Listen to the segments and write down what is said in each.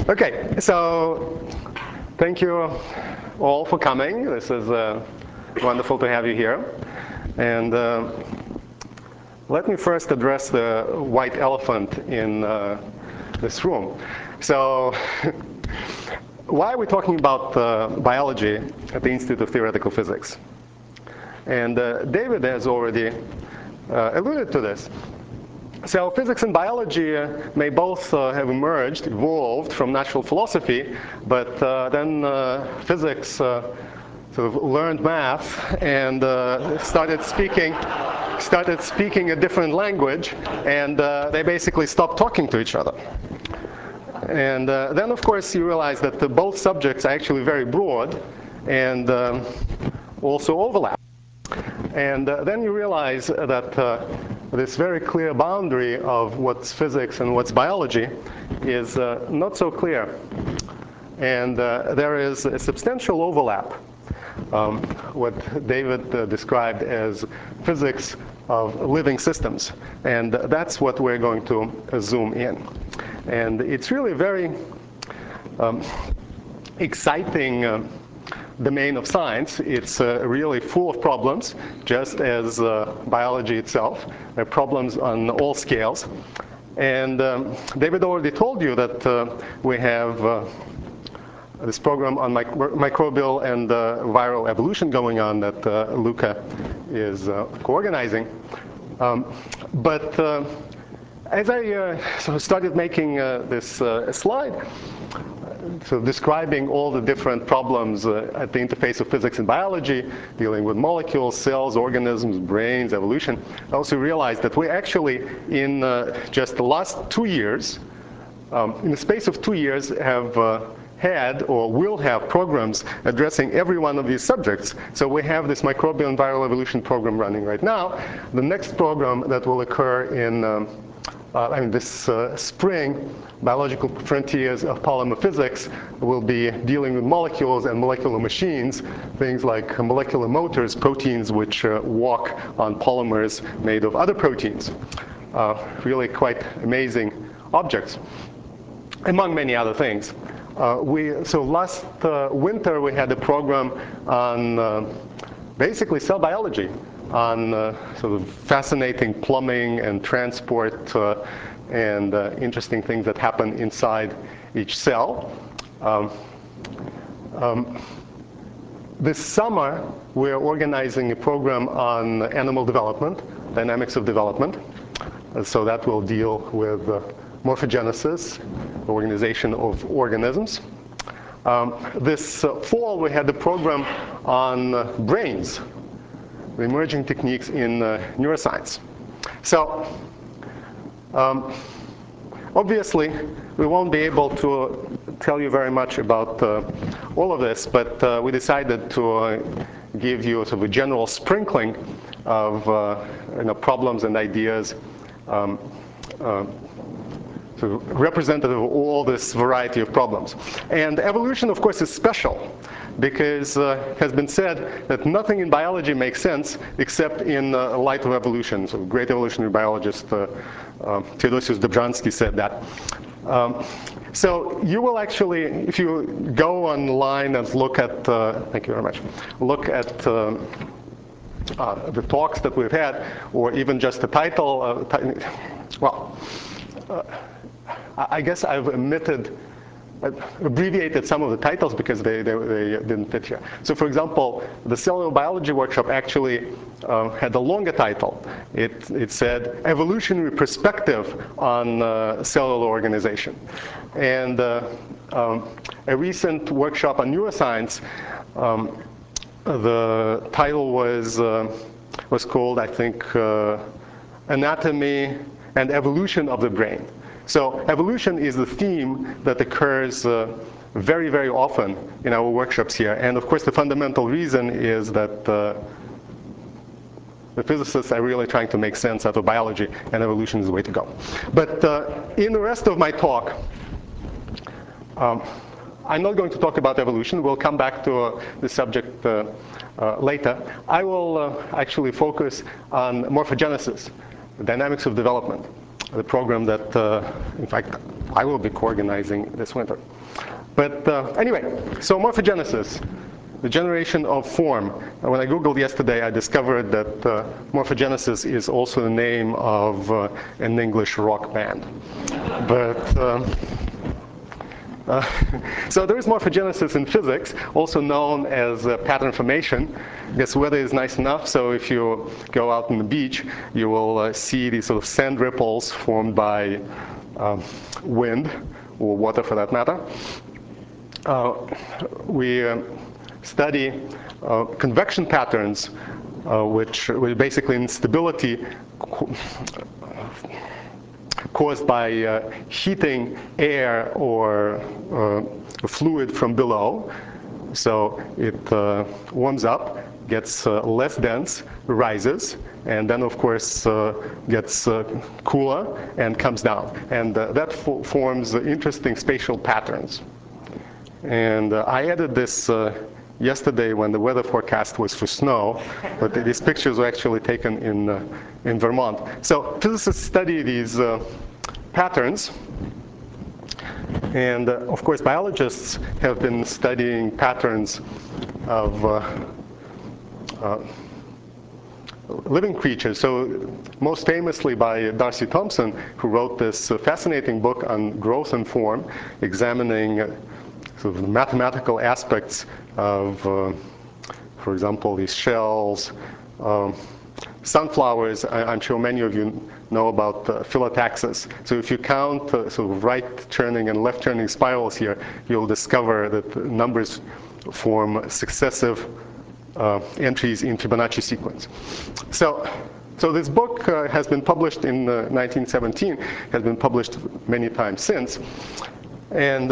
Okay, so thank you all for coming. This is wonderful to have you here. And let me first address the white elephant in this room. So why are we talking about biology at the Institute of Theoretical Physics? And David has already alluded to this. So physics and biology may both have evolved from natural philosophy, but then physics sort of learned math and started speaking a different language, and they basically stopped talking to each other. And then, of course, you realize that both subjects are actually very broad and also overlap. And then you realize that this very clear boundary of what's physics and what's biology is not so clear. And there is a substantial overlap, what David described as physics of living systems. And that's what we're going to zoom in. And it's really a very exciting domain of science. It's really full of problems, just as biology itself. There are problems on all scales. And David already told you that we have this program on microbial and viral evolution going on that Luca is co-organizing. But as I started making this slide, so describing all the different problems at the interface of physics and biology, dealing with molecules, cells, organisms, brains, evolution, I also realized that we actually, in just the last 2 years, in the space of 2 years, have had or will have programs addressing every one of these subjects. So we have this microbial and viral evolution program running right now. The next program that will occur in this spring, Biological Frontiers of Polymer Physics, will be dealing with molecules and molecular machines, things like molecular motors, proteins which walk on polymers made of other proteins. Really quite amazing objects, among many other things. So last winter we had a program on basically cell biology, on sort of fascinating plumbing and transport and interesting things that happen inside each cell. This summer, we're organizing a program on animal development, dynamics of development. So that will deal with morphogenesis, organization of organisms. This fall, we had a program on brains, the emerging techniques in neuroscience. So obviously, we won't be able to tell you very much about all of this, but we decided to give you sort of a general sprinkling of problems and ideas representative of all this variety of problems. And evolution, of course, is special because it has been said that nothing in biology makes sense except in light of evolution. So great evolutionary biologist Theodosius Dobzhansky said that. So you will actually, if you go online and look at, thank you very much, look at the talks that we've had, or even just the title, I guess I've abbreviated some of the titles because they didn't fit here. So for example, the cellular biology workshop actually had a longer title. It said Evolutionary Perspective on Cellular Organization. And a recent workshop on neuroscience, the title was called, I think, Anatomy and Evolution of the Brain. So evolution is the theme that occurs very, very often in our workshops here. And of course, the fundamental reason is that the physicists are really trying to make sense out of biology, and evolution is the way to go. But in the rest of my talk, I'm not going to talk about evolution. We'll come back to the subject later. I will actually focus on morphogenesis, the dynamics of development, the program that, in fact, I will be co-organizing this winter. But anyway, so morphogenesis, the generation of form. When I Googled yesterday, I discovered that morphogenesis is also the name of an English rock band. But so there is morphogenesis in physics, also known as pattern formation. I guess weather is nice enough, so if you go out on the beach, you will see these sort of sand ripples formed by wind, or water for that matter. We study convection patterns, which were basically instability caused by heating air or fluid from below. So it warms up, gets less dense, rises, and then of course gets cooler and comes down. And that forms interesting spatial patterns. And I added this yesterday when the weather forecast was for snow, but these pictures were actually taken in Vermont. So physicists study these patterns, and of course biologists have been studying patterns of living creatures. So most famously by Darcy Thompson, who wrote this fascinating book on growth and form, examining sort of the mathematical aspects of, for example, these shells. Sunflowers, I'm sure many of you know about phyllotaxis. So if you count sort of right-turning and left-turning spirals here, you'll discover that the numbers form successive entries in Fibonacci sequence. So this book has been published in 1917, has been published many times since, and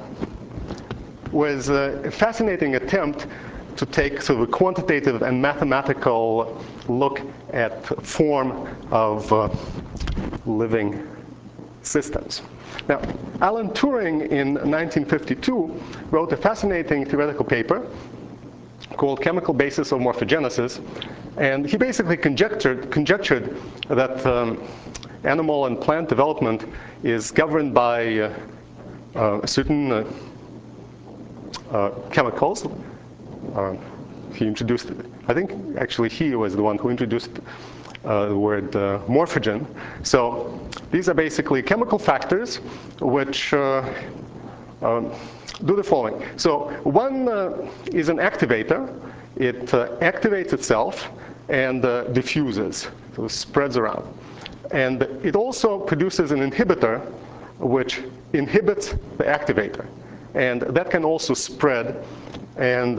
was a fascinating attempt to take sort of a quantitative and mathematical look at form of living systems. Now, Alan Turing in 1952 wrote a fascinating theoretical paper called Chemical Basis of Morphogenesis, and he basically conjectured that animal and plant development is governed by certain chemicals. He introduced, I think actually he was the one who introduced the word morphogen. So these are basically chemical factors which do the following. So one is an activator. It activates itself and diffuses, so spreads around. And it also produces an inhibitor which inhibits the activator. And that can also spread, and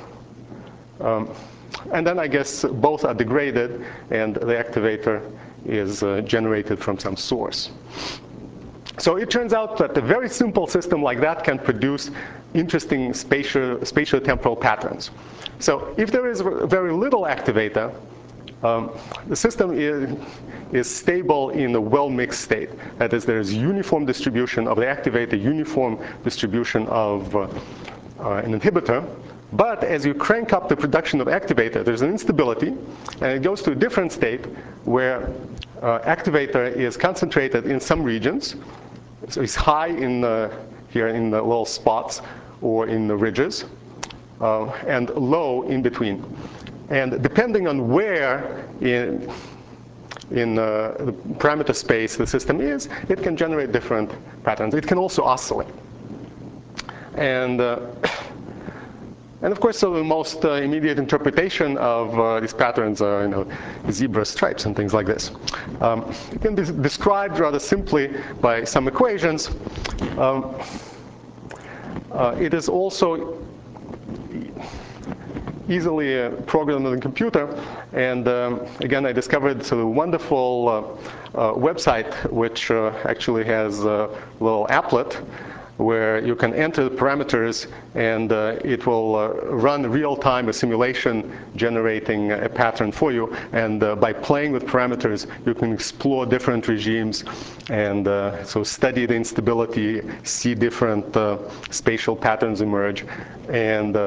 then I guess both are degraded, and the activator is generated from some source. So it turns out that a very simple system like that can produce interesting spatio-temporal patterns. So if there is very little activator, the system is stable in a well-mixed state. That is, there is uniform distribution of the activator, uniform distribution of an inhibitor. But as you crank up the production of activator, there's an instability, and it goes to a different state where activator is concentrated in some regions. So it's high here in the little spots or in the ridges, and low in between. And depending on where in the parameter space the system is, it can generate different patterns. It can also oscillate. And of course, so the most immediate interpretation of these patterns are, zebra stripes and things like this. It can be described rather simply by some equations. It is also easily programmed on the computer. And again, I discovered a wonderful website which actually has a little applet where you can enter the parameters, and it will run real-time a simulation generating a pattern for you. And by playing with parameters, you can explore different regimes and so study the instability, see different spatial patterns emerge, and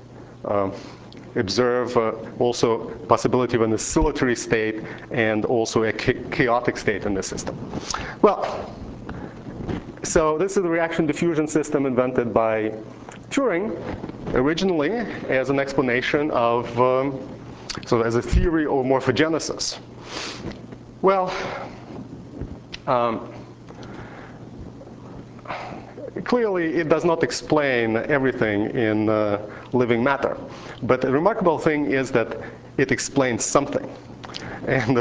observe also possibility of an oscillatory state and also a chaotic state in the system. Well, So this is the reaction diffusion system invented by Turing, originally as an explanation of, so as a theory of morphogenesis. Well, clearly it does not explain everything in living matter. But the remarkable thing is that it explains something. And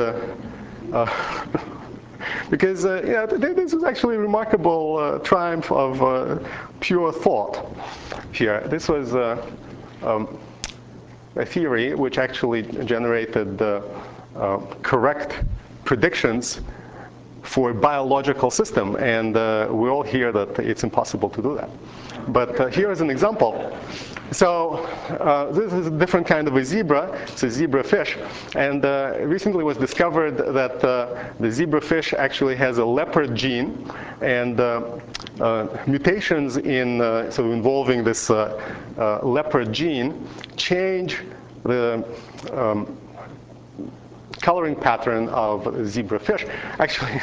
because yeah, this is actually a remarkable triumph of pure thought here. This was a theory which actually generated correct predictions for a biological system, and we all hear that it's impossible to do that. But here is an example. So this is a different kind of a zebra. It's a zebra fish, and recently was discovered that the zebra fish actually has a leopard gene, and mutations in so involving this leopard gene change the coloring pattern of zebrafish. Actually,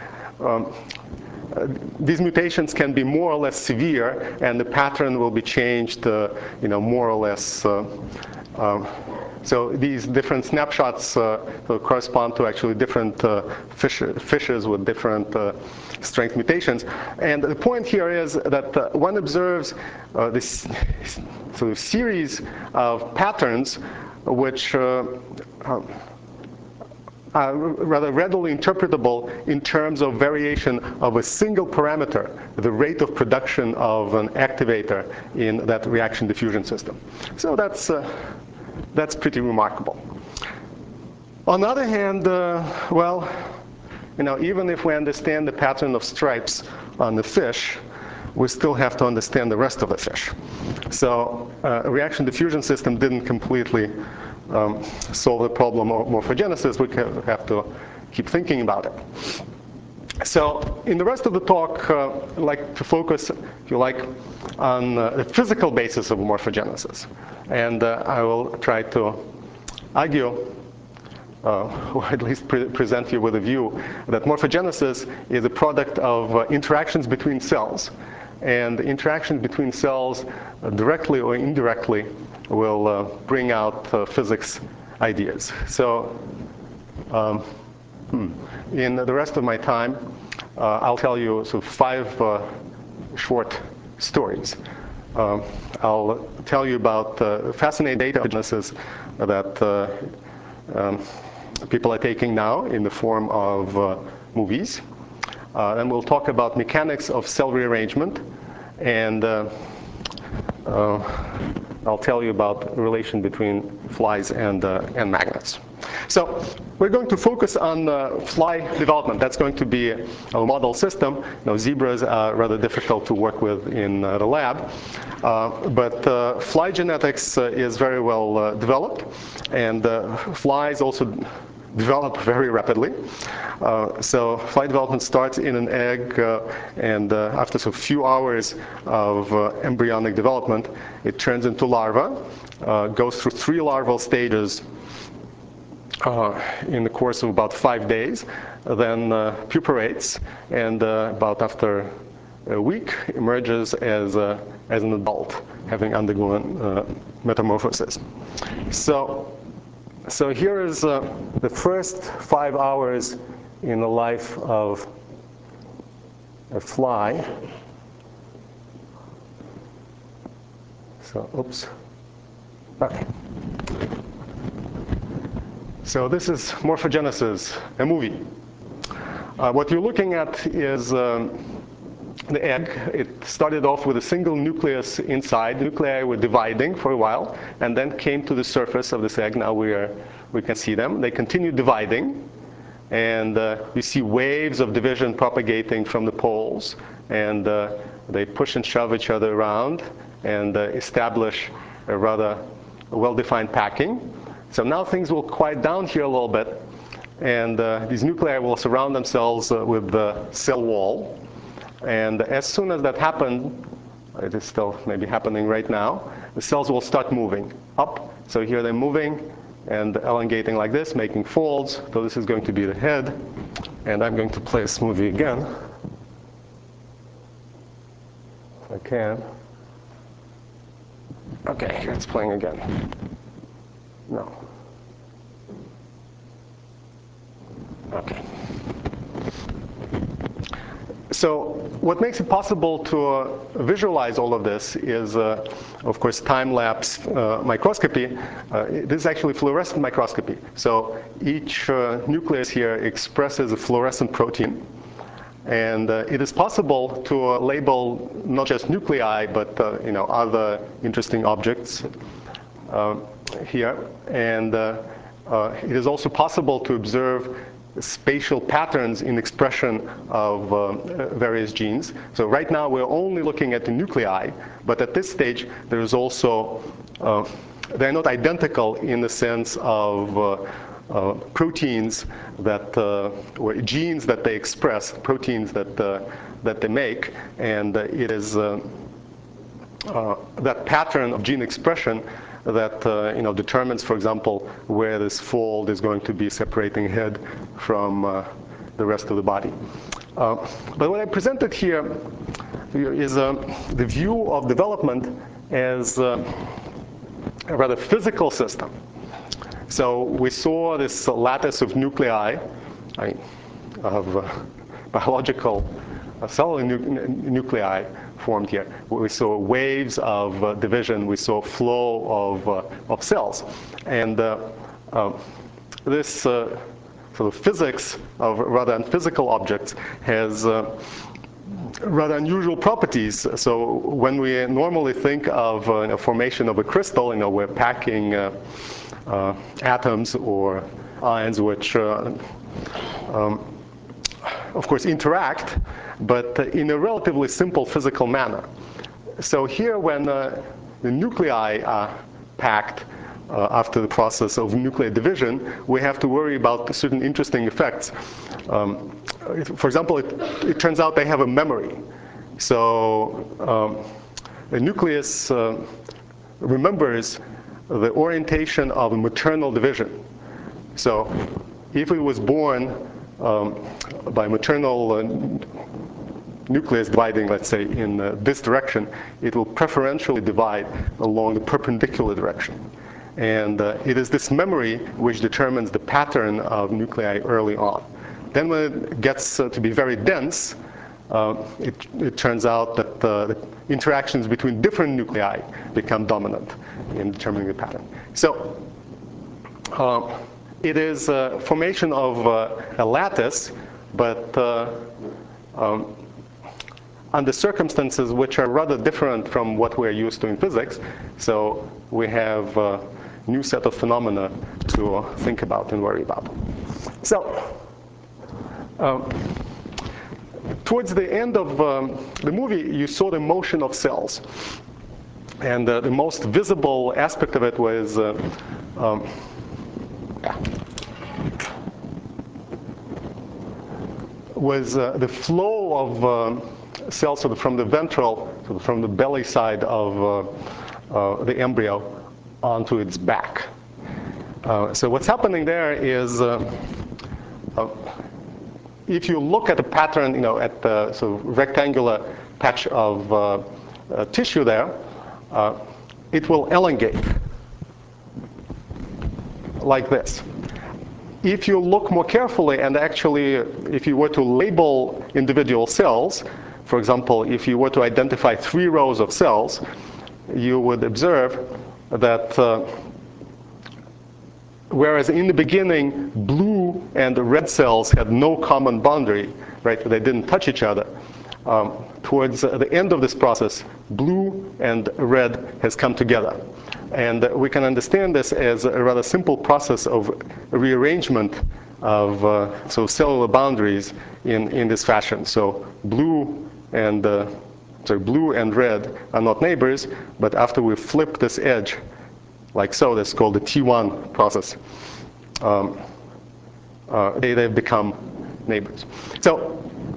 these mutations can be more or less severe, and the pattern will be changed, more or less. So these different snapshots correspond to actually different fishes with different strength mutations. And the point here is that one observes this sort of series of patterns which rather readily interpretable in terms of variation of a single parameter, the rate of production of an activator in that reaction diffusion system. So that's pretty remarkable. On the other hand, well, even if we understand the pattern of stripes on the fish, we still have to understand the rest of the fish. So a reaction diffusion system didn't completely solve the problem of morphogenesis. We have to keep thinking about it. So in the rest of the talk, I'd like to focus, if you like, on the physical basis of morphogenesis. And I will try to argue, or at least present you with a view that morphogenesis is a product of interactions between cells. And interactions between cells, directly or indirectly, will bring out physics ideas. So in the rest of my time, I'll tell you sort of 5 short stories. I'll tell you about fascinating data genesis that people are taking now in the form of movies. Then we'll talk about mechanics of cell rearrangement, and I'll tell you about the relation between flies and magnets. So we're going to focus on fly development. That's going to be a model system. Zebras are rather difficult to work with in the lab. But fly genetics is very well developed. And flies also develop very rapidly. So fly development starts in an egg, and after a few hours of embryonic development, it turns into larva, goes through 3 larval stages in the course of about 5 days, then puparates, and about after a week emerges as an adult, having undergone metamorphosis. So here is the first 5 hours in the life of a fly. So, oops. Okay. So this is Morphogenesis, a movie. What you're looking at is the egg. It started off with a single nucleus inside. The nuclei were dividing for a while, and then came to the surface of this egg. Now we can see them. They continue dividing, and you see waves of division propagating from the poles, and they push and shove each other around and establish a rather well-defined packing. So now things will quiet down here a little bit, and these nuclei will surround themselves with the cell wall. And as soon as that happens, it is still maybe happening right now, the cells will start moving up. So here they're moving and elongating like this, making folds. So this is going to be the head. And I'm going to play this movie again. can. Okay, here it's playing again. No. Okay. So what makes it possible to visualize all of this is, of course, time-lapse microscopy. This is actually fluorescent microscopy. So each nucleus here expresses a fluorescent protein. And it is possible to label not just nuclei, but other interesting objects here. And it is also possible to observe spatial patterns in expression of various genes. So right now we're only looking at the nuclei, but at this stage there is also, they're not identical in the sense of proteins that, or genes that they express, proteins that they make, and it is that pattern of gene expression that determines, for example, where this fold is going to be separating head from the rest of the body. But what I presented here is the view of development as a rather physical system. So we saw this lattice of nuclei, of biological cellular nuclei formed here. We saw waves of division. We saw flow of cells. And this sort of physics of rather unphysical objects has rather unusual properties. So when we normally think of formation of a crystal, we're packing atoms or ions which of course interact, but in a relatively simple physical manner. So here when the nuclei are packed after the process of nuclear division, we have to worry about certain interesting effects. For example, it turns out they have a memory. So the nucleus remembers the orientation of a maternal division. So if it was born by maternal nucleus dividing, let's say, in this direction, it will preferentially divide along the perpendicular direction. And it is this memory which determines the pattern of nuclei early on. Then when it gets to be very dense, it turns out that the interactions between different nuclei become dominant in determining the pattern. So it is a formation of a lattice, but under circumstances which are rather different from what we're used to in physics. So we have a new set of phenomena to think about and worry about. So towards the end of the movie, you saw the motion of cells. And the most visible aspect of it was the flow of cells sort of from the ventral, sort of from the belly side of the embryo onto its back. So what's happening there is, if you look at the pattern, at the sort of rectangular patch of tissue there, it will elongate like this. If you look more carefully, and actually if you were to label individual cells, for example, if you were to identify 3 rows of cells, you would observe that whereas in the beginning blue and red cells had no common boundary, right? They didn't touch each other. Towards the end of this process, blue and red has come together. And we can understand this as a rather simple process of rearrangement of cellular boundaries in this fashion. So blue and red are not neighbors, but after we flip this edge, like so, that's called the T1 process, they've become neighbors. So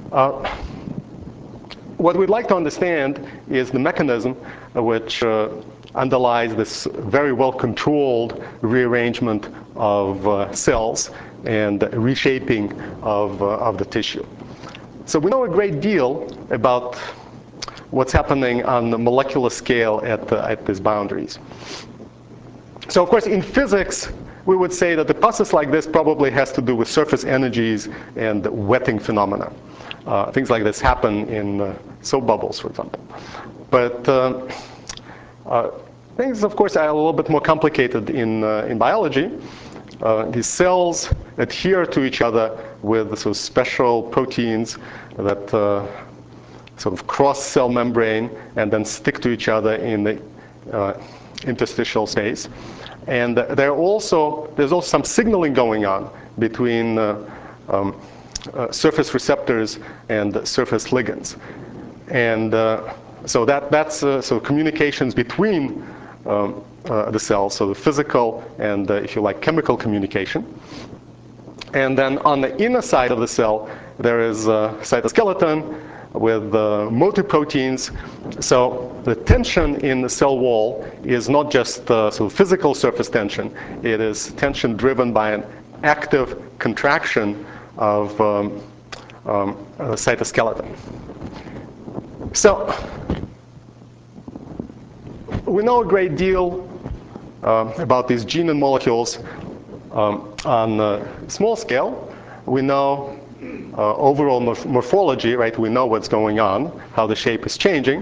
what we'd like to understand is the mechanism which underlies this very well-controlled rearrangement of cells and reshaping of the tissue. So we know a great deal about what's happening on the molecular scale at these boundaries. So of course, in physics, we would say that the process like this probably has to do with surface energies and wetting phenomena. Things like this happen in soap bubbles, for example. But things, of course, are a little bit more complicated in biology. These cells adhere to each other with sort of special proteins that sort of cross cell membrane and then stick to each other in the interstitial space. And there's also some signaling going on between surface receptors and surface ligands. And so that's so communications between the cells, so the physical and, if you like, chemical communication. And then on the inner side of the cell, there is a cytoskeleton with motor proteins. So the tension in the cell wall is not just sort of physical surface tension. It is tension driven by an active contraction of the cytoskeleton. So we know a great deal about these gene and molecules on a small scale. We know overall morphology, right? We know what's going on, how the shape is changing.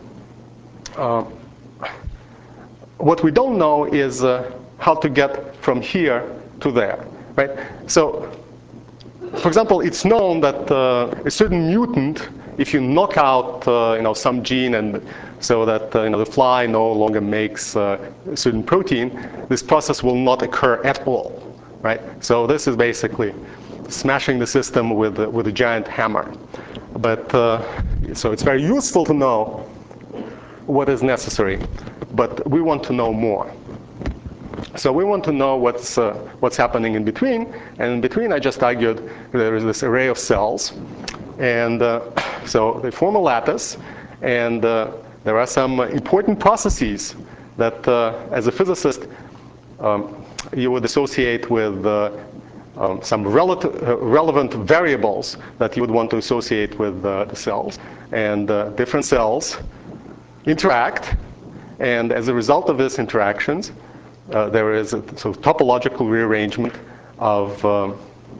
What we don't know is how to get from here to there, right? So, for example, it's known that a certain mutant, if you knock out some gene and so that the fly no longer makes a certain protein, this process will not occur at all, right? So this is basically smashing the system with a giant hammer. But so it's very useful to know what is necessary, but we want to know more. So we want to know what's happening in between, and in between, I just argued there is this array of cells, and so they form a lattice, and there are some important processes that, as a physicist, you would associate with some relevant variables that you would want to associate with the cells. And different cells interact, and as a result of these interactions, there is a sort of topological rearrangement of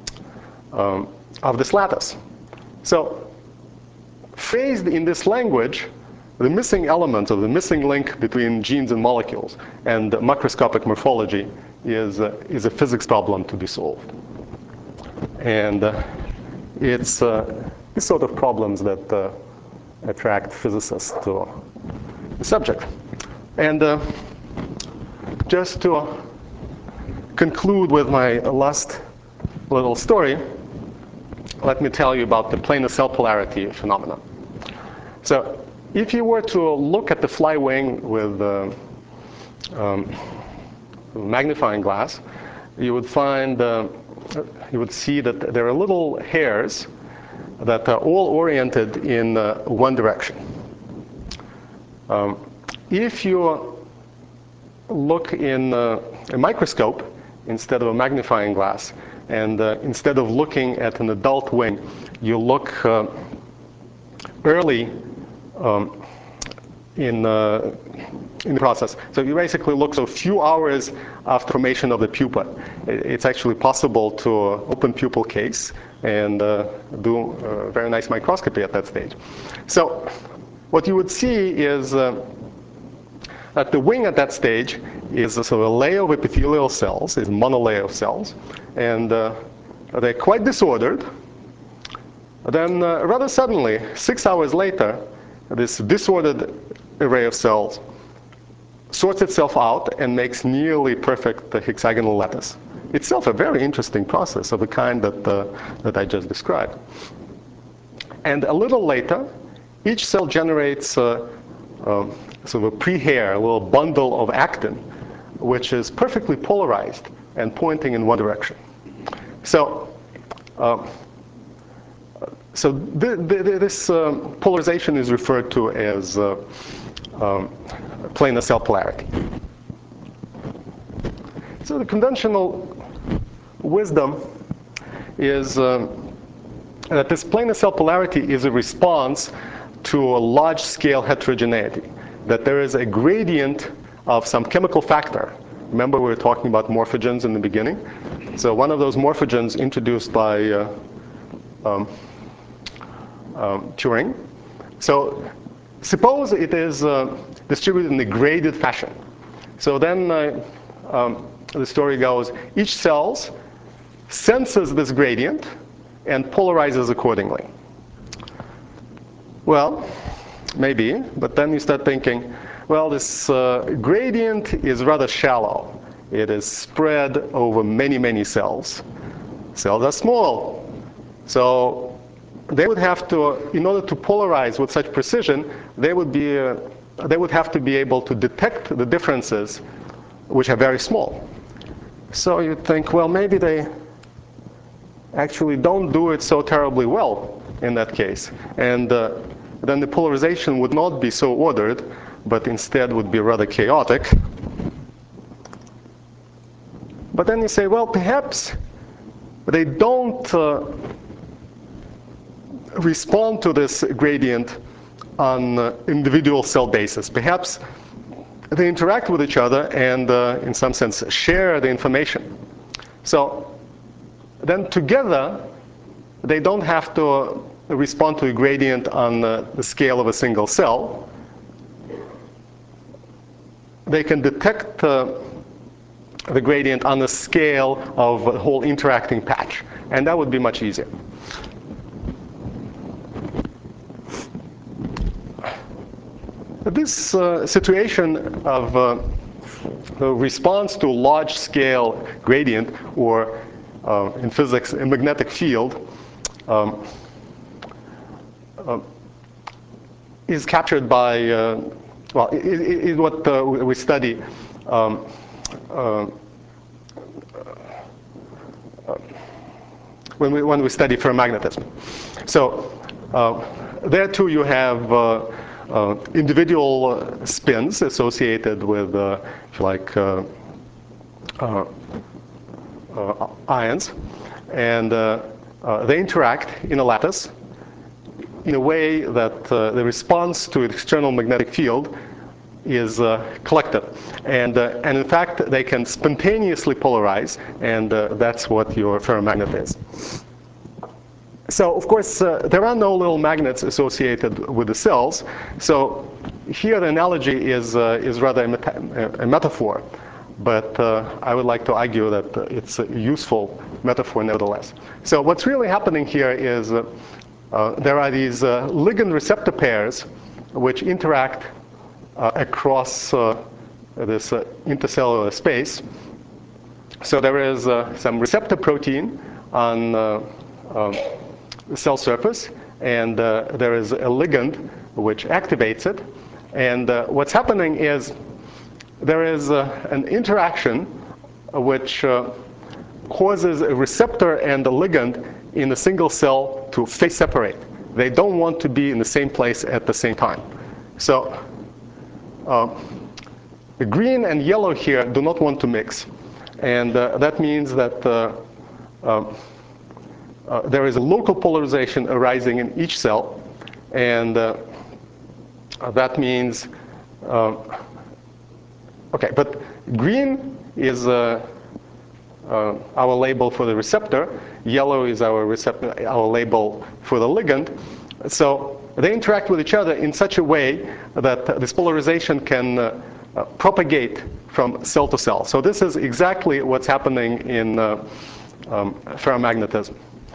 this lattice. So, phrased in this language, the missing element, or the missing link between genes and molecules and macroscopic morphology is a physics problem to be solved. And it's these sort of problems that attract physicists to the subject. And just to conclude with my last little story, let me tell you about the planar cell polarity phenomenon. So if you were to look at the fly wing with a magnifying glass, you would find, you would see that there are little hairs that are all oriented in one direction. If you look in a microscope instead of a magnifying glass, and instead of looking at an adult wing, you look early in the process. So you basically look a few hours after formation of the pupa. It's actually possible to open pupal case and do a very nice microscopy at that stage. So what you would see is that the wing at that stage is a sort of a layer of epithelial cells, is a monolayer of cells, and they're quite disordered. Then rather suddenly, 6 hours later, this disordered array of cells sorts itself out and makes nearly perfect hexagonal lattice. Itself a very interesting process of the kind that I just described. And a little later, each cell generates sort of a pre-hair, a little bundle of actin, which is perfectly polarized and pointing in one direction. So, this polarization is referred to as planar cell polarity. So the conventional wisdom is that this planar cell polarity is a response to a large-scale heterogeneity, that there is a gradient of some chemical factor. Remember, we were talking about morphogens in the beginning? So one of those morphogens introduced by Turing. So suppose it is distributed in a graded fashion. So then the story goes, each cell senses this gradient and polarizes accordingly. Well, maybe, but then you start thinking, well, this gradient is rather shallow. It is spread over many, many cells. Cells are small. So they would have to, in order to polarize with such precision, they would have to be able to detect the differences, which are very small. So you think, well, maybe they actually don't do it so terribly well in that case. And then the polarization would not be so ordered, but instead would be rather chaotic. But then you say, well, perhaps they don't respond to this gradient on individual cell basis. Perhaps they interact with each other and, in some sense, share the information. So then together, they don't have to respond to a gradient on the scale of a single cell. They can detect the gradient on the scale of a whole interacting patch. And that would be much easier. This situation of the response to a large-scale gradient, or in physics, a magnetic field, is captured by, well, is what we study when we study ferromagnetism. So there too you have individual spins associated with, if you like, ions, and they interact in a lattice in a way that the response to an external magnetic field is collected. And in fact, they can spontaneously polarize, and that's what your ferromagnet is. So, of course, there are no little magnets associated with the cells. So here the analogy is rather a metaphor. But I would like to argue that it's a useful metaphor nevertheless. So what's really happening here is there are these ligand-receptor pairs which interact across this intercellular space. So there is some receptor protein on the cell surface, and there is a ligand which activates it. And what's happening is there is an interaction which causes a receptor and a ligand in a single cell to phase separate. They don't want to be in the same place at the same time. So the green and yellow here do not want to mix. And that means that there is a local polarization arising in each cell. And that means, okay, but green is our label for the receptor. Yellow is our label for the ligand. So they interact with each other in such a way that this polarization can propagate from cell to cell. So this is exactly what's happening in ferromagnetism.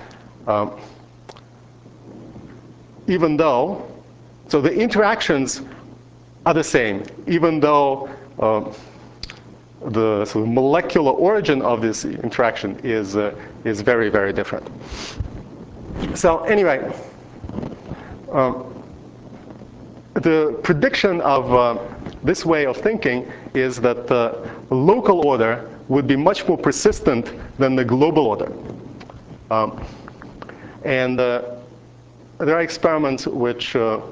Even though, so the interactions are the same, even though the sort of molecular origin of this interaction is very, very different. So anyway, the prediction of this way of thinking is that the local order would be much more persistent than the global order. And there are experiments which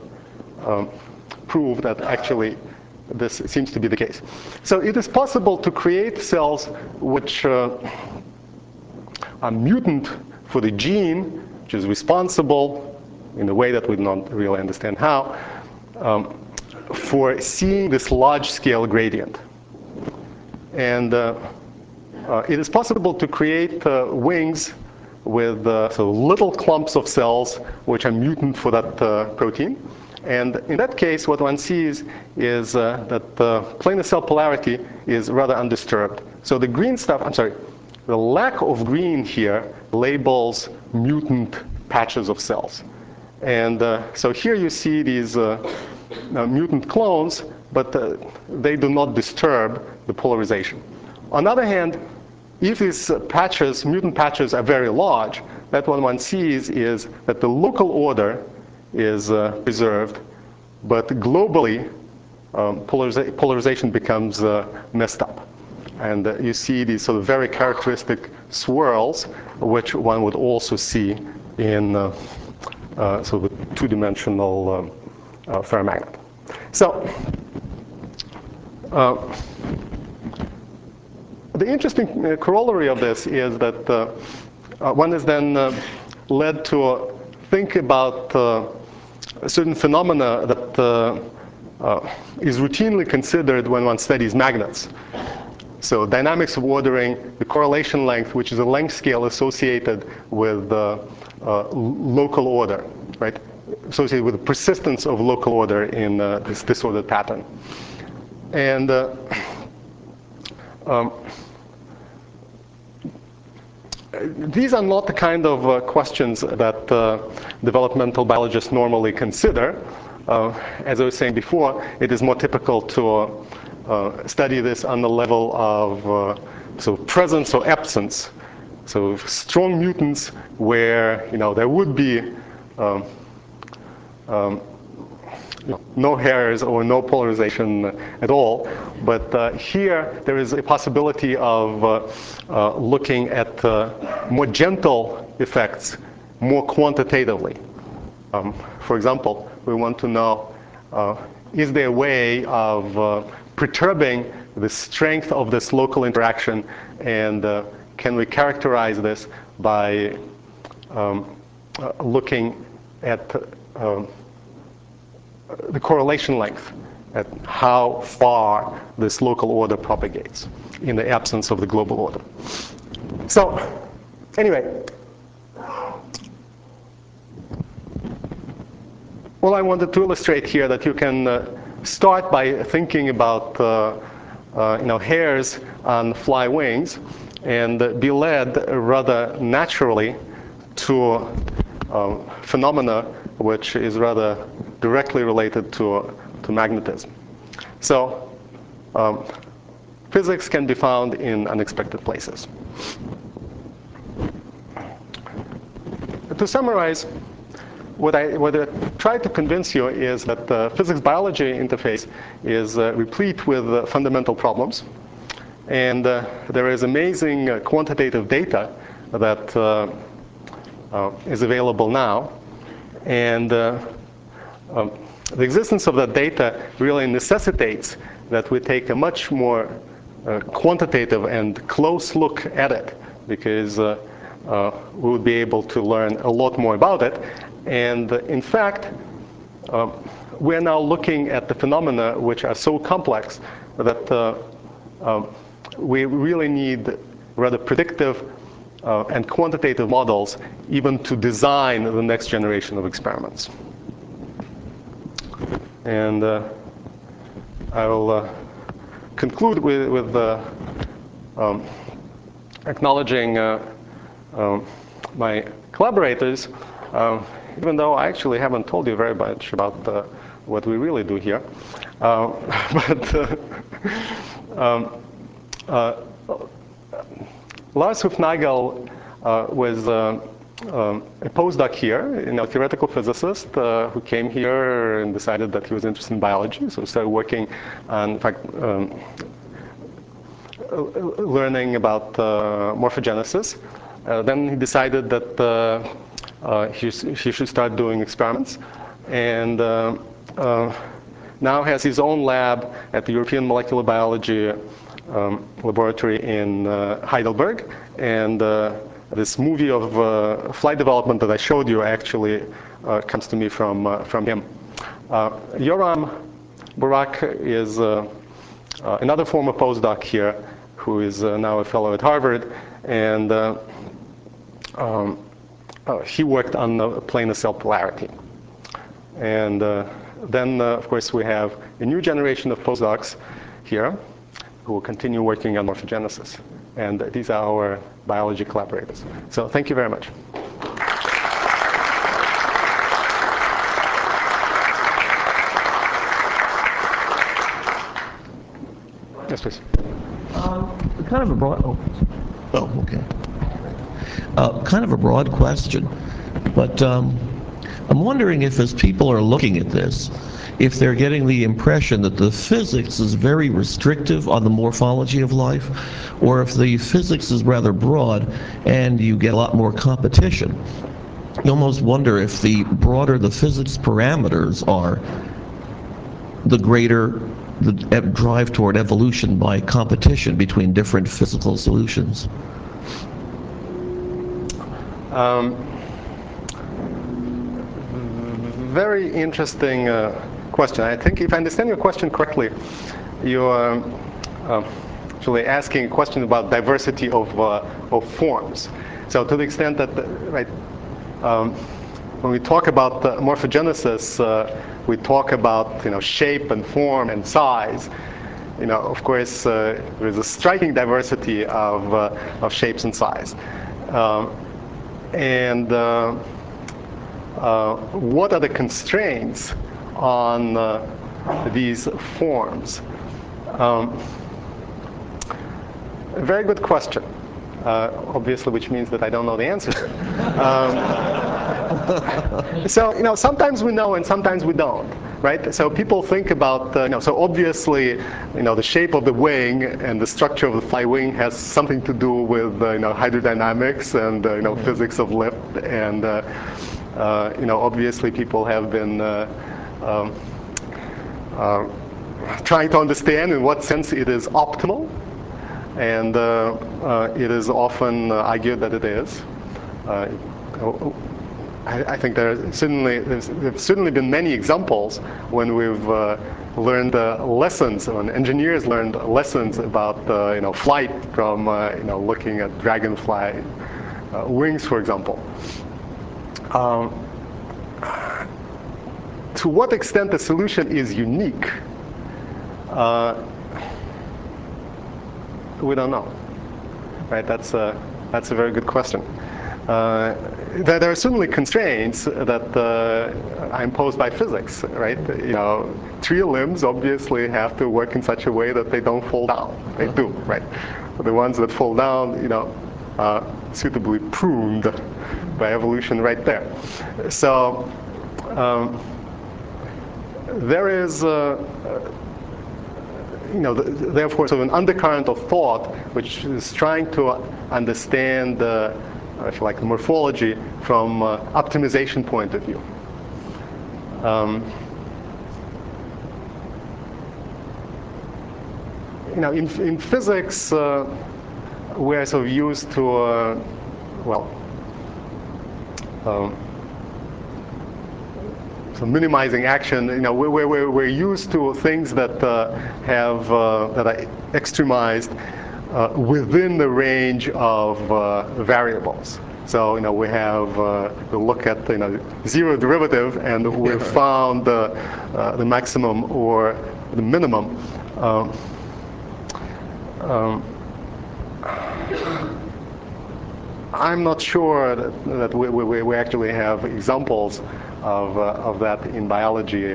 prove that actually this seems to be the case. So it is possible to create cells which are mutant for the gene which is responsible in a way that we don't really understand how, for seeing this large-scale gradient. And it is possible to create wings with so little clumps of cells which are mutant for that protein. And in that case, what one sees is that the planar cell polarity is rather undisturbed. So the green stuff, the lack of green here labels mutant patches of cells. And so here you see these mutant clones, but they do not disturb the polarization. On the other hand, if these patches, mutant patches, are very large, that what one sees is that the local order is preserved, but globally, polarization becomes messed up. And you see these sort of very characteristic swirls, which one would also see in sort of a two-dimensional ferromagnet. So, the interesting corollary of this is that one is then led to think about a certain phenomena that is routinely considered when one studies magnets. So dynamics of ordering, the correlation length, which is a length scale associated with local order, right? Associated with the persistence of local order in this disordered pattern. And these are not the kind of questions that developmental biologists normally consider. As I was saying before, it is more typical to study this on the level of so presence or absence. So strong mutants where there would be no hairs or no polarization at all. But here there is a possibility of looking at more gentle effects more quantitatively. For example, we want to know, is there a way of perturbing the strength of this local interaction, and can we characterize this by looking at the correlation length, at how far this local order propagates in the absence of the global order. So, anyway, well, I wanted to illustrate here that you can start by thinking about hairs on fly wings and be led rather naturally to phenomena which is rather directly related to magnetism. So physics can be found in unexpected places. To summarize, what I tried to convince you is that the physics-biology interface is replete with fundamental problems. And there is amazing quantitative data that is available now. And the existence of that data really necessitates that we take a much more quantitative and close look at it, because we would be able to learn a lot more about it. And in fact, we're now looking at the phenomena which are so complex that we really need rather predictive and quantitative models even to design the next generation of experiments. And I will conclude with acknowledging my collaborators, even though I actually haven't told you very much about what we really do here. Lars Hufnagel was a postdoc here, a theoretical physicist who came here and decided that he was interested in biology. So he started working on, in fact, learning about morphogenesis. Then he decided that he should start doing experiments. And now has his own lab at the European Molecular Biology Laboratory in Heidelberg. And this movie of flight development that I showed you actually comes to me from him. Yoram Barak is another former postdoc here who is now a fellow at Harvard, and he worked on the planar cell polarity. And then, of course, we have a new generation of postdocs here who will continue working on morphogenesis. And these are our biology collaborators. So thank you very much. Yes, please. Kind of a broad. Okay. Kind of a broad question, but I'm wondering if, as people are looking at this, if they're getting the impression that the physics is very restrictive on the morphology of life, or if the physics is rather broad and you get a lot more competition. You almost wonder if the broader the physics parameters are, the greater the drive toward evolution by competition between different physical solutions. Very interesting question. I think if I understand your question correctly, you're actually asking a question about diversity of forms. So to the extent that, right, when we talk about morphogenesis, we talk about shape and form and size. Of course, there's a striking diversity of shapes and size. And what are the constraints on these forms? A very good question. Obviously, which means that I don't know the answer. So, sometimes we know and sometimes we don't, right? So people think about, so obviously, the shape of the wing and the structure of the fly wing has something to do with, hydrodynamics and, physics of lift. And, obviously people have been trying to understand in what sense it is optimal. And it is often argued that it is. I think there's certainly been many examples when we've learned lessons, when engineers learned lessons about flight from looking at dragonfly wings, for example. To what extent the solution is unique? We don't know, right? That's a very good question. There are certainly constraints that are imposed by physics, right? Tree limbs obviously have to work in such a way that they don't fall down. They do, right? The ones that fall down, are suitably pruned by evolution right there. So there is therefore, sort of an undercurrent of thought which is trying to understand, if you like, the morphology from optimization point of view. In physics, we're sort of used to, so minimizing action. We're used to things that that are extremized within the range of variables. So we have we look at zero derivative, and we've found the maximum or the minimum. I'm not sure that we actually have examples of that in biology.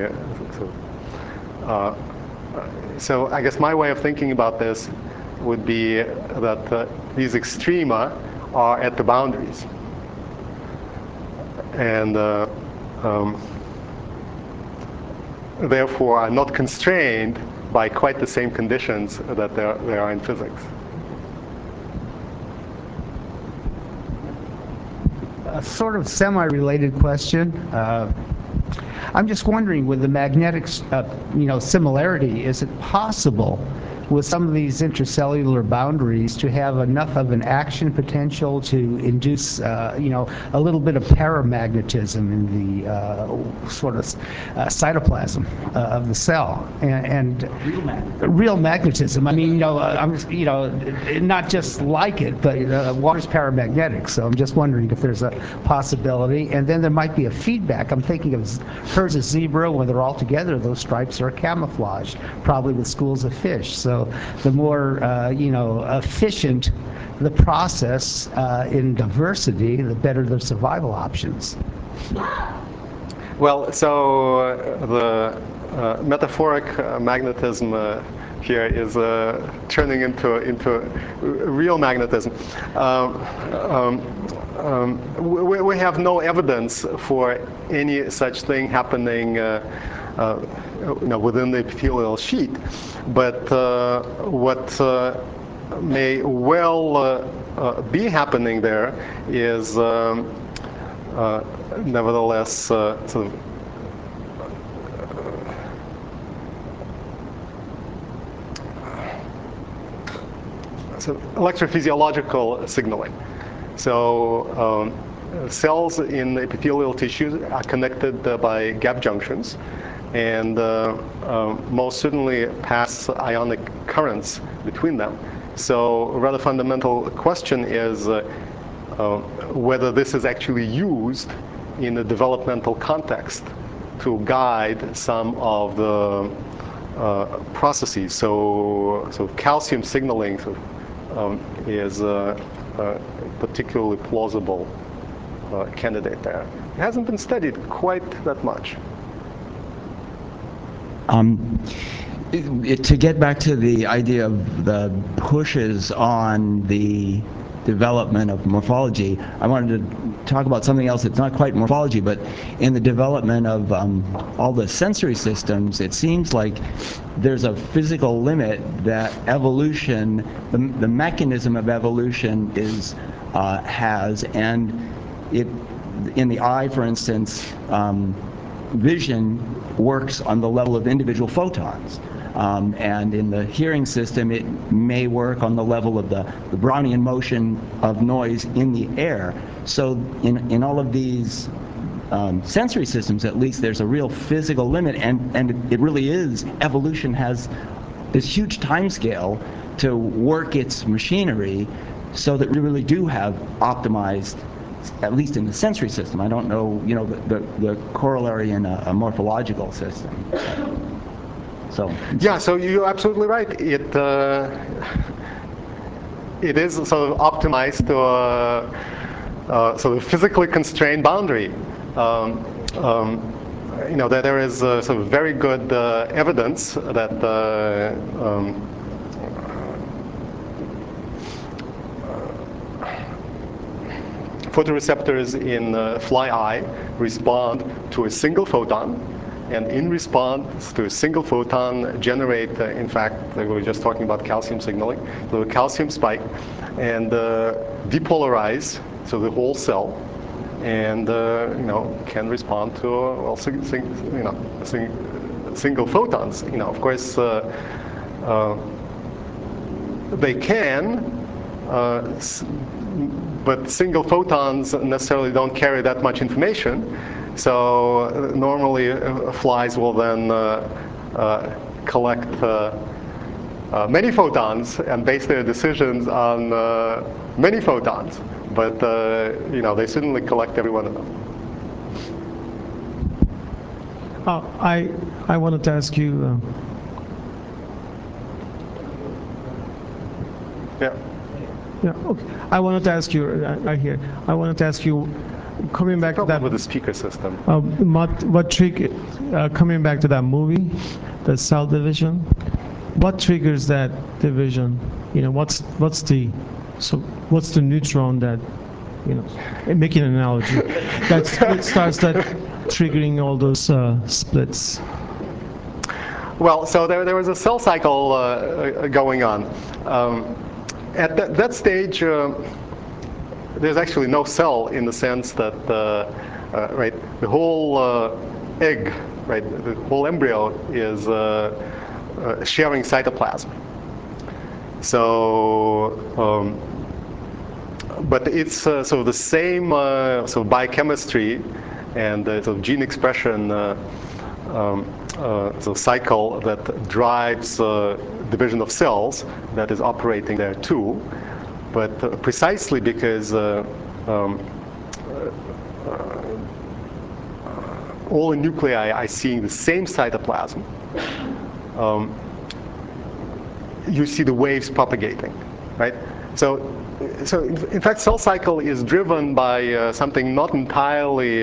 So I guess my way of thinking about this would be that these extrema are at the boundaries, and therefore are not constrained by quite the same conditions that there are in physics. A sort of semi-related question. I'm just wondering, with the magnetic, similarity, is it possible with some of these intercellular boundaries to have enough of an action potential to induce, a little bit of paramagnetism in the sort of cytoplasm of the cell, and real magnetism. I mean, not just like it, but water's paramagnetic. So I'm just wondering if there's a possibility, and then there might be a feedback. I'm thinking of herds of zebra when they're all together. Those stripes are camouflaged, probably with schools of fish. So the more efficient the process in diversity, the better the survival options. Well, so the metaphoric magnetism here is turning into real magnetism. We have no evidence for any such thing happening within the epithelial sheet, but what may well be happening there is nevertheless sort of electrophysiological signaling. So cells in epithelial tissues are connected by gap junctions, and most certainly pass ionic currents between them. So a rather fundamental question is whether this is actually used in a developmental context to guide some of the processes. So calcium signaling is a particularly plausible candidate there. It hasn't been studied quite that much. To get back to the idea of the pushes on the development of morphology, I wanted to talk about something else that's not quite morphology, but in the development of all the sensory systems, it seems like there's a physical limit that evolution, the mechanism of evolution has, and it, in the eye, for instance, vision works on the level of individual photons. And in the hearing system, it may work on the level of the Brownian motion of noise in the air. So in all of these sensory systems, at least, there's a real physical limit, and it really is, evolution has this huge time scale to work its machinery so that we really do have optimized, at least in the sensory system. I don't know, the corollary in a morphological system. So yeah, so you're absolutely right. It is sort of optimized to a sort of physically constrained boundary. That there is sort of very good evidence that photoreceptors in fly eye respond to a single photon, and in response to a single photon generate, in fact, we were just talking about calcium signaling, so a calcium spike, and depolarize, so the whole cell, and can respond to single photons. Of course, they can, but single photons necessarily don't carry that much information. So normally flies will then collect many photons and base their decisions on many photons. But they certainly collect every one of them. I wanted to ask you. Yeah. Yeah. Okay. I wanted to ask you right here. I wanted to ask you, coming back to that with the speaker system. What trigger? Coming back to that movie, the cell division. What triggers that division? What's the neutron that, making an analogy, that starts that triggering all those splits? Well, so there was a cell cycle going on. At that stage, there's actually no cell in the sense that the whole egg, the whole embryo is sharing cytoplasm. So, but it's so the same so biochemistry and so gene expression so cycle that drives division of cells that is operating there too. But precisely because all the nuclei are seeing the same cytoplasm, you see the waves propagating, right? So in fact, cell cycle is driven by something not entirely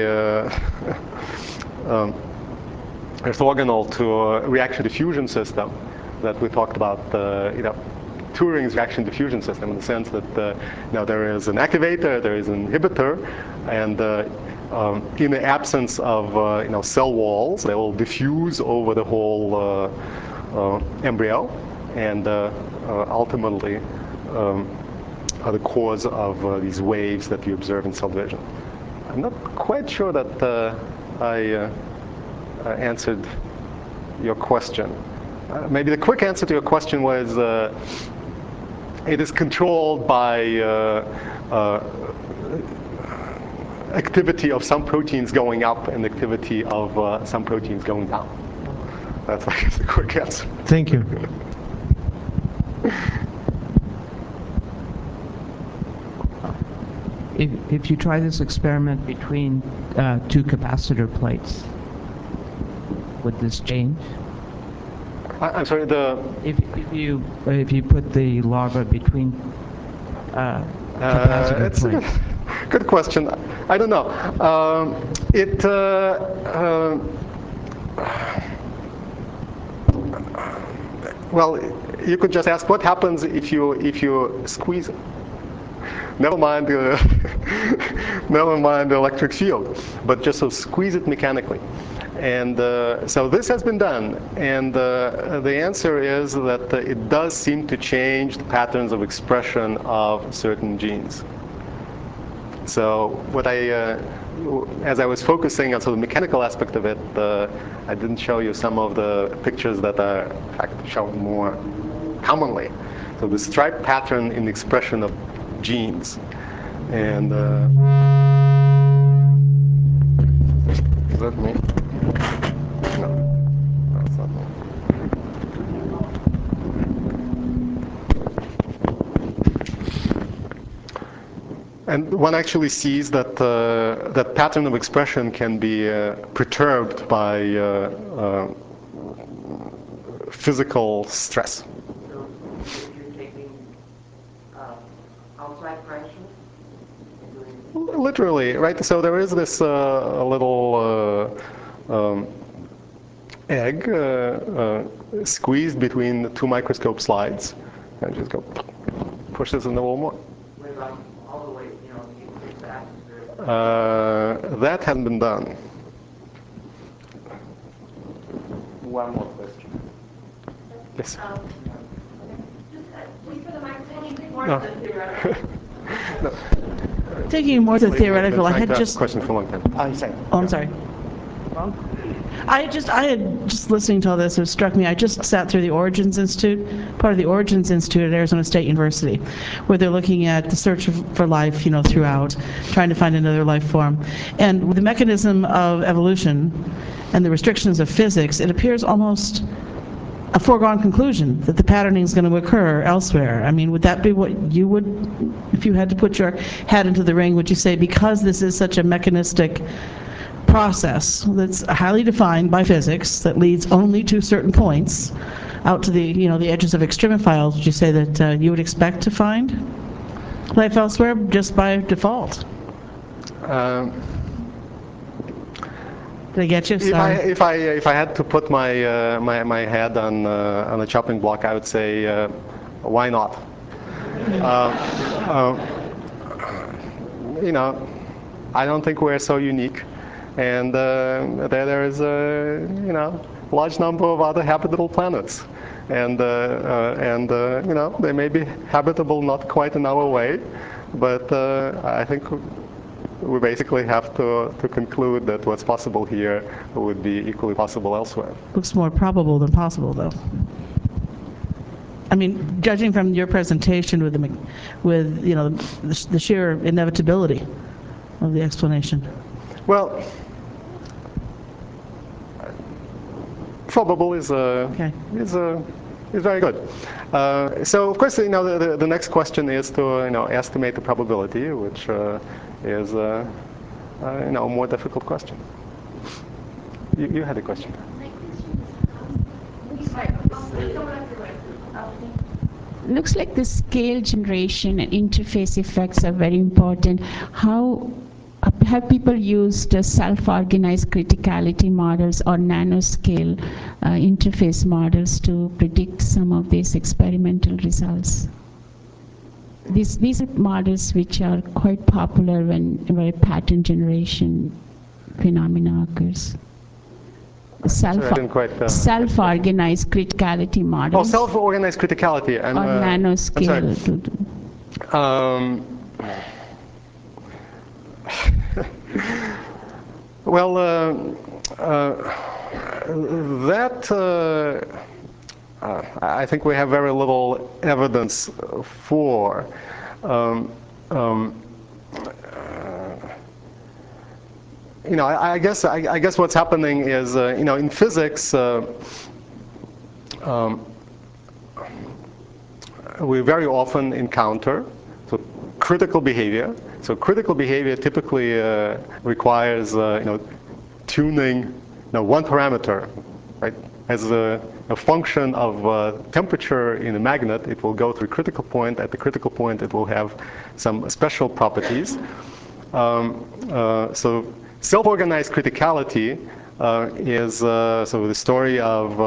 orthogonal to a reaction diffusion system that we talked about, Turing's reaction diffusion system, in the sense that there is an activator, there is an inhibitor, and in the absence of cell walls, they will diffuse over the whole embryo, and ultimately are the cause of these waves that you observe in cell division. I'm not quite sure that I answered your question. Maybe the quick answer to your question was it is controlled by activity of some proteins going up and activity of some proteins going down. That's, I guess, the quick answer. Thank you. If you try this experiment between two capacitor plates, would this change? I'm sorry. If you put the larva between capacitor it's plates. a good question. I don't know. Well, you could just ask what happens if you squeeze it. Never mind never mind the electric field, but just squeeze it mechanically. And so this has been done, and the answer is that it does seem to change the patterns of expression of certain genes. So what as I was focusing on the mechanical aspect of it, I didn't show you some of the pictures that are in fact shown more commonly. So the stripe pattern in the expression of genes, and is that me? No, that's not me. And one actually sees that that pattern of expression can be perturbed by physical stress. So if you're taking outside pressure? Literally, right? So there is this little egg squeezed between two microscope slides, and just go pushes in a little more. What about all the way, into the atmosphere? That hasn't been done. One more question. Yes. No. Taking more to theoretical, I had just. Question for a long time. Oh, I'm sorry. I had just listening to all this, it struck me, I just sat through the Origins Institute, part of the Origins Institute at Arizona State University, where they're looking at the search for life, throughout, trying to find another life form. And with the mechanism of evolution and the restrictions of physics, it appears almost a foregone conclusion that the patterning is going to occur elsewhere. I mean, would that be what you would, if you had to put your hat into the ring, would you say because this is such a mechanistic process that's highly defined by physics that leads only to certain points out to the the edges of extremophiles, would you say that you would expect to find life elsewhere just by default? Did I get you? Sorry. If I had to put my head on a chopping block, I would say why not? I don't think we're so unique. And there is a large number of other habitable planets, and they may be habitable not quite in our way, but I think we basically have to conclude that what's possible here would be equally possible elsewhere. Looks more probable than possible, though. I mean, judging from your presentation with you know, the sheer inevitability of the explanation. Well, probable is very good. So of course, you know, the next question is to, you know, estimate the probability, which is you know, a more difficult question. You had a question. Looks like the scale generation and interface effects are very important. How have people used self-organized criticality models or nanoscale interface models to predict some of these experimental results? These are models which are quite popular where pattern generation phenomena occurs. Self-organized criticality models. Oh, self-organized criticality. Or nanoscale. Well, that I think we have very little evidence for. You know, I guess what's happening is, you know, in physics, we very often encounter critical behavior. So critical behavior typically requires, you know, tuning, you know, one parameter, right? As a function of temperature in a magnet, it will go through critical point. At the critical point, it will have some special properties. So self-organized criticality is so the story of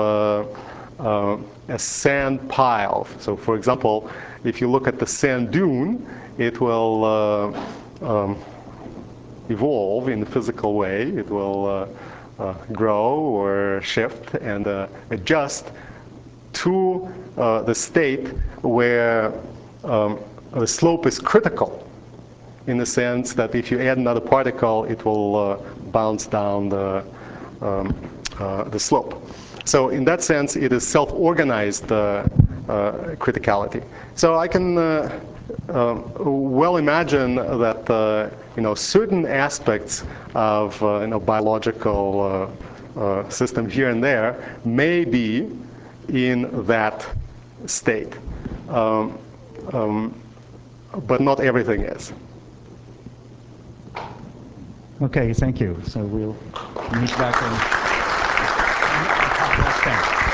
a sand pile. So for example, if you look at the sand dune, it will evolve in a physical way. It will grow or shift and adjust to the state where the slope is critical, in the sense that if you add another particle, it will bounce down the slope. So in that sense, it is self-organized criticality. So I can well imagine that you know, certain aspects of you know, biological system here and there may be in that state, but not everything is. Okay, thank you. So we'll meet back in.